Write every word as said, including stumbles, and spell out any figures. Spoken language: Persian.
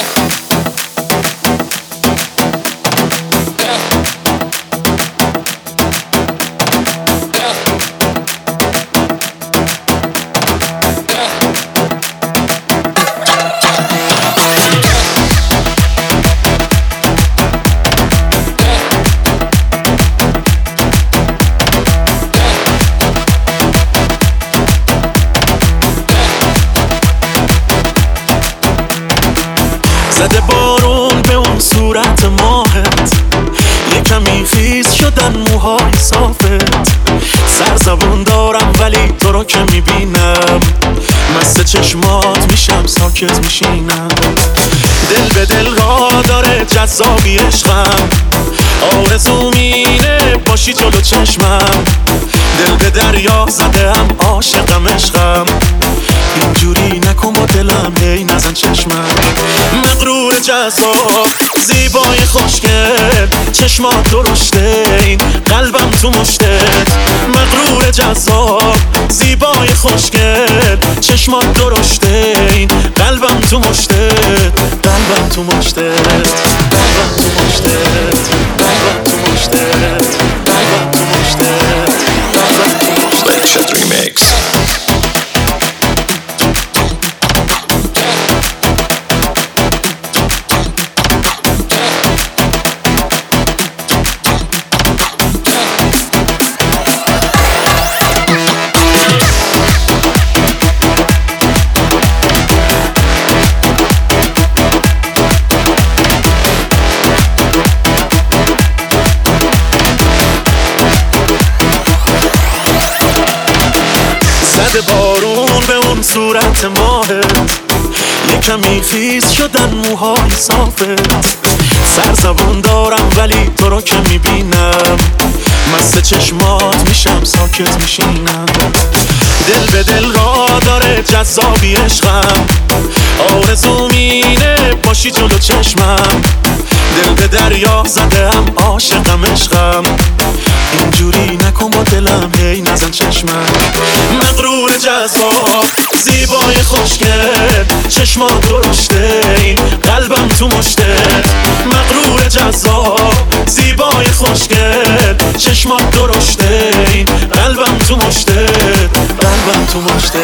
زده بارون به اون صورت ماهت، یه کمی خیس شدن موهای صافت. سرزبون دارم ولی تو رو که میبینم، مست چشمات میشم ساکت میشینم. دل به دل را داره جذابی عشقم، آرزوم اینه باشی جلو چشمم. دل به دریا زدم عاشقم عشقم، اینجوری نکن با دلم هی نزن چشمم. مغرور جذاب زیبای خوشگل، چشمات درشته این قلبم تو مشتت. مغرور جذاب زیبای خوشگل، چشمات درشته این قلبم تو مشتت. قلبم تو مشتت، قلبم تو مشتت، قلبم تو مشتت، قلبم تو مشتت، قلبم تو مشتت. Remix. بارون به اون صورت ماهت، یه کمی خیس شدن موهای صافت. سرزبون دارم ولی تو رو که میبینم، مست چشمات میشم ساکت میشینم. دل به دل را داره جذابی عشقم، آرزوم اینه باشی جلو چشمم. دل به دریا زدم عاشقم عشقم، اینجوری نکن با دلم هی نزن چشمم. مغرور جذاب زیبای خوشگل، چشمات درشته این قلبم تو مشتت. مغرور جذاب زیبای خوشگل، چشمات درشته این قلبم تو مشتت. قلبم تو مشتت.